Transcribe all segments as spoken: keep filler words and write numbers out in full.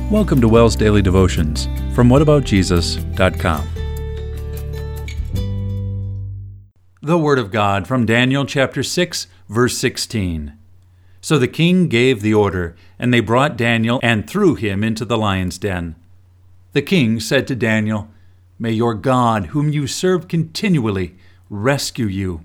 Welcome to WELS Daily Devotions from what about jesus dot com. The Word of God from Daniel chapter six, verse sixteen. So the king gave the order, and they brought Daniel and threw him into the lion's den. The king said to Daniel, "May your God, whom you serve continually, rescue you."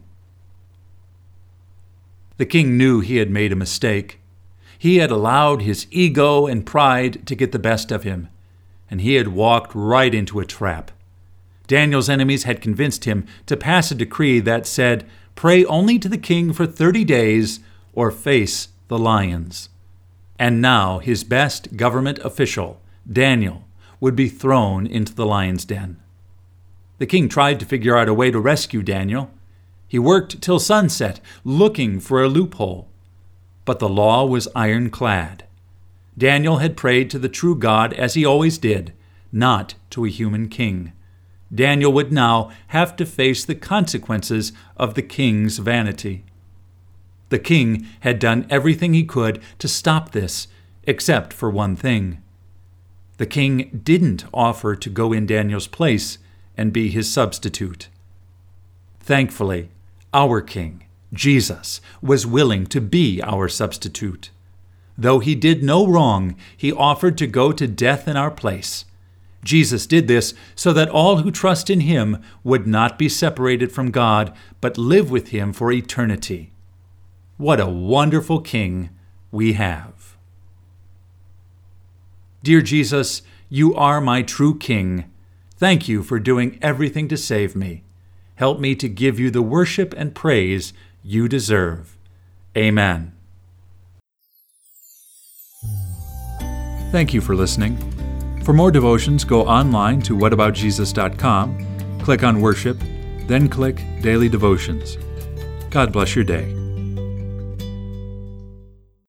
The king knew he had made a mistake. He had allowed his ego and pride to get the best of him, and he had walked right into a trap. Daniel's enemies had convinced him to pass a decree that said, "Pray only to the king for thirty days or face the lions." And now his best government official, Daniel, would be thrown into the lion's den. The king tried to figure out a way to rescue Daniel. He worked till sunset, looking for a loophole. But the law was ironclad. Daniel had prayed to the true God as he always did, not to a human king. Daniel would now have to face the consequences of the king's vanity. The king had done everything he could to stop this, except for one thing. The king didn't offer to go in Daniel's place and be his substitute. Thankfully, our King, Jesus, was willing to be our substitute. Though he did no wrong, he offered to go to death in our place. Jesus did this so that all who trust in him would not be separated from God, but live with him for eternity. What a wonderful King we have. Dear Jesus, you are my true King. Thank you for doing everything to save me. Help me to give you the worship and praise you deserve. Amen. Thank you for listening. For more devotions, go online to what about jesus dot com, click on Worship, then click Daily Devotions. God bless your day.